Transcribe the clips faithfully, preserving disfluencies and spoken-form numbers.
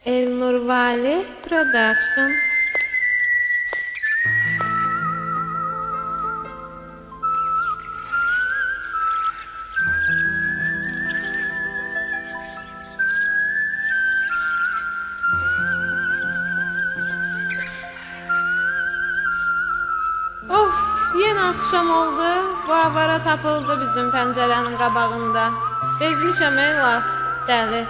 Elnur Vali Production. Of, yeni akşam oldu. Bu avara tapıldı bizim pəncərənin qabağında. Bezmişəm ey laf, dəli.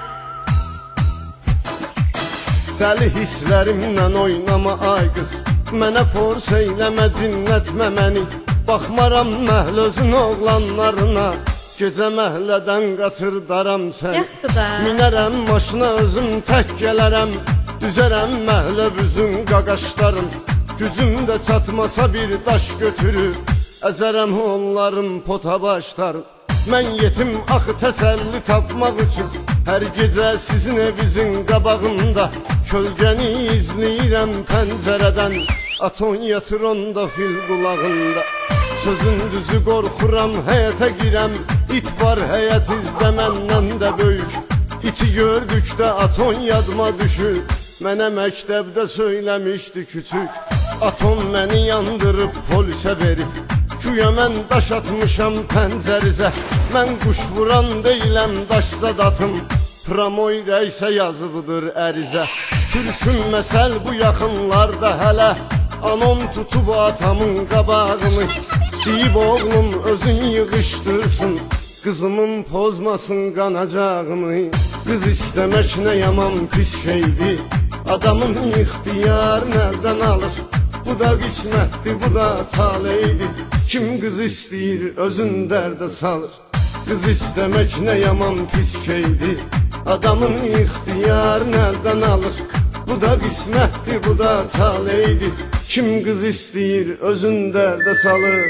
Dəli hisslərimlə oynama ay qız, mənə force eyləmə, cinnətmə məni. Baxmaram məhlözün oğlanlarına, gecə məhlədən qaçırdaram sən. Yaxtıda Minərəm maşına özüm tək gələrəm, düzərəm məhlə büzün qaqaşlarım. Gücüm də çatmasa bir daş götürür, əzərəm onların pota başlarım. Mən yetim axı təsəlli tapmaq üçün, hər gecə sizin evinizin qabağında kölgəni izləyirəm pəncərədən. Aton yatır onda fil qulağında, sözün düzü qorxuram həyətə girəm. İt var həyət izdə məndən də böyük, iti gördükdə aton yadıma düşür. Mənə məktəbdə söyləmişdi küçük, aton məni yandırıb polisə verib. Güya mən daş atmışam pəncərizə, mən quş vuran deyiləm daşsa datım. Pramoy rəysə yazıbıdır ərizə, türkün məsəl bu yaxınlarda hələ. Anom tutub atamın qabağını, deyib oğlum özün yığışdırsın, qızımın pozmasın qanacağını. Qız istəmək nə yaman pis şeydir, adamın ixtiyar nereden alır? Bu da qismətdir, bu da taleydir. Kim qız istəyir özün dərdə salır. Qız istəmək nə yaman pis şeydir, adamın ixtiyar nereden alır? Bu da qismətdir, bu da taleydir. Kim qız istəyir özün dərdə salır.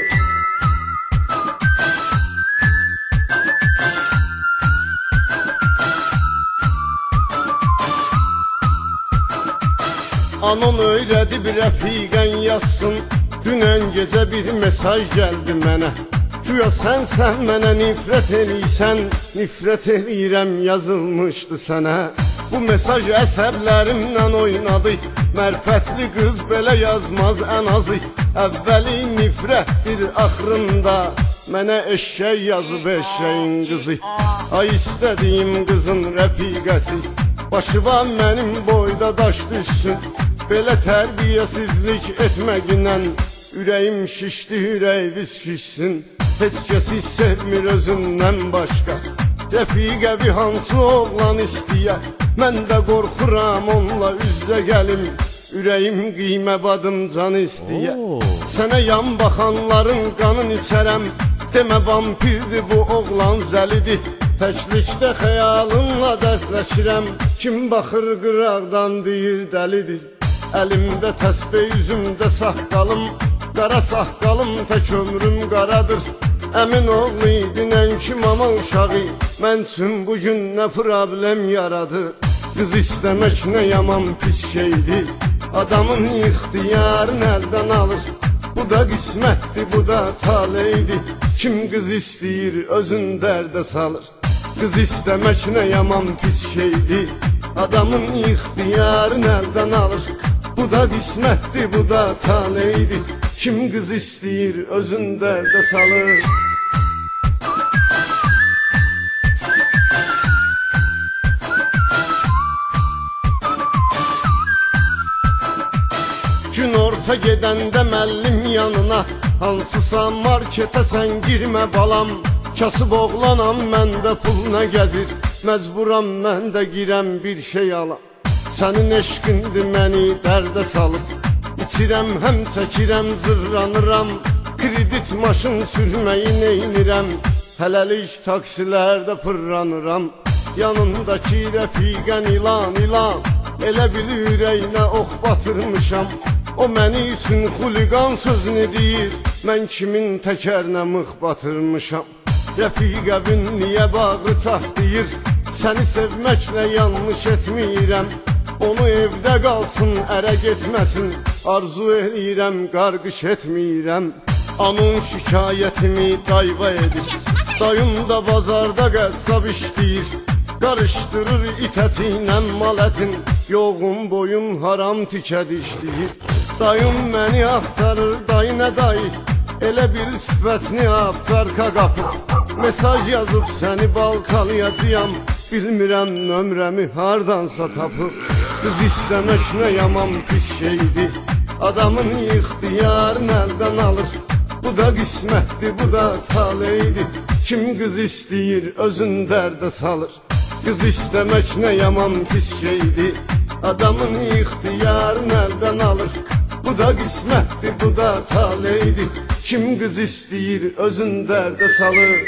Anon öyrədib rəfiqən yazsın, dünən gecə bir mesaj gəldi mənə. Güya sən sən mənə nifrət eləysən, nifrət eləyirəm yazılmışdı sənə. Bu mesaj əsəblərimlə oynadı, mərfətli qız belə yazmaz ən azı. Əvvəli nifrətdir axırında, mənə eşşək yazıb eşşəyin qızı. Ay istədiyim qızın rəfiqəsi, başı var mənim boyda daş düşsün. Belə tərbiyəsizlik etməginlə ürəyim şişdi, ürəyiniz şişsin. Heç kəsi sevmir özündən başqa, rəfiqəvi hansı oğlan istəyər. Mən də qorxuram onunla üzdə gəlim, ürəyim qiymə badım can istəyər. Sənə yan baxanların qanın içərəm, demə vampirdir bu oğlan zəlidir. Təklikdə xəyalınla dərdləşirəm, kim baxır qıraqdan deyir dəlidir. Əlimdə təsbih, üzümdə saqqalım, qara saqqalım tək ömrüm qaradır. Əmin oğlu idi nənki mama uşağı, mən üçün bugün nə problem yaradır. Qız istəmək nə yaman pis şeydir, adamın ixtiyarı nereden alır? Bu da qismətdir, bu da taleydir. Kim qız istəyir özün dərdə salır. Qız istəmək nə yaman pis şeydir, adamın ixtiyarı nereden alır? Bu da qismətdir, bu da taleydir. Kim qız istəyir özün dərdə salır. Gün orta gedəndə məllim yanına, hansısa marketə sən girmə balam. Kasıb oğlanam, məndə pul nə gəzir, məcburam mən də girəm bir şey alam. Sənin eşqindir məni dərdə salıb, İçirəm həm çəkirəm zırranıram, kredit maşın sürməyi neynirəm. Hələlik taksilərdə pırranıram, yanındakı rəfiqən ilan ilan. Elə bil ürəyinə ox batırmışam, o məni üçün xuliqan sözünü deyir. Mən kimin təkərinə mıx batırmışam. Rəfiqəvin niyə bağı çatlayır, səni sevməklə yanlış etmirəm. Onu evdə qalsın, ərə getməsin, arzu eləyirəm, qarqış etmirəm. Anın şikayətimi dayva edir, dayım da bazarda qəssab işləyir. Qarışdırır it əti ilə mal ətin, yoğun boyun haram tikə dişləyir. Dayım məni axtarır, dayı nə dayı, elə bir sifətini aftarka qapır. Mesaj yazıb səni baltalayacağam, bilmirəm nömrəmi hardansa tapıb. Qız istəmək nə yaman pis şeydir, adamın ixtiyarını əldən alır. Bu da qismətdir, bu da taleydir, kim qız istəyir özün dərdə salır. Qız istəmək nə yaman pis şeydir, adamın ixtiyarını əldən alır. Bu da qismətdir, bu da taleydir, kim qız istəyir özün dərdə salır.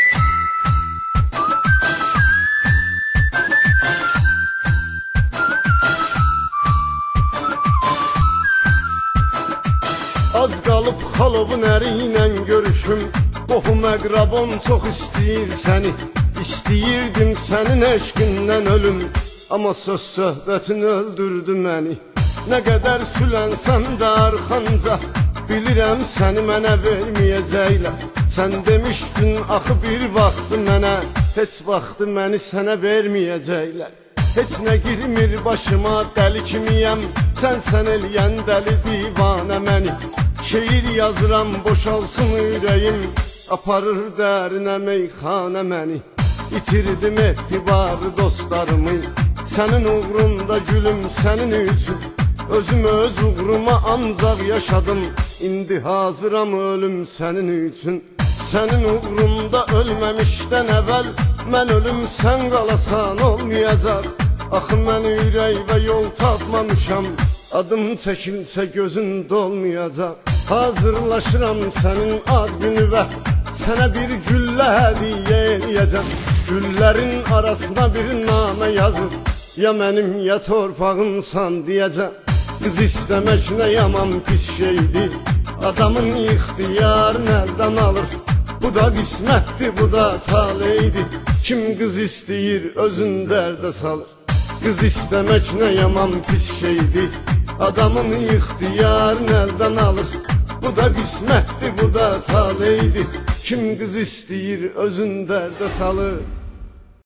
Az qalıb xalovun əri ilə görüşüm, qohum əqrabam çox istəyir səni. İstəyirdim sənin eşqindən ölüm, amma söz söhbətin öldürdü məni. Nə qədər sülənsəm də arxanca, bilirəm səni mənə verməyəcəklər. Sən demişdin axı bir vaxtı mənə, heç vaxtı məni sənə verməyəcəklər. Heç nə girmir başıma, dəli kimiyəm, sən sən eləyən dəli divanə məni. Şeir yazıram boşalsın ürəyim, aparır dərinə meyxanə məni. İtirdim etibarı dostlarımı, sənin uğrunda gülüm sənin üçün. Özüm öz uğruma ancaq yaşadım, indi hazıram ölüm sənin üçün. Sənin uğrunda ölməmişdən əvvəl, mən ölüm sən qalasan olmayacaq. Axı mən ürək və yol tapmamışam, adım çəkilsə gözün dolmayacaq. Hazırlaşıram sənin ad günü və sənə bir güllə hədiyyə eləyəcəm. Güllərin arasına bir namə yazıb, ya mənim ya torpağınsan deyəcəm. Qız istəmək nə yaman pis şeydir, adamın ixtiyarını əldən alır. Bu da qismətdir, bu da taleydir, kim qız istəyir özün dərdə salır. Qız istəmək nə yaman pis şeydir, adamın ixtiyarını əldən alır. Bu da qismətdir, bu da taleydir, kim qız istəyir özün dərdə salır.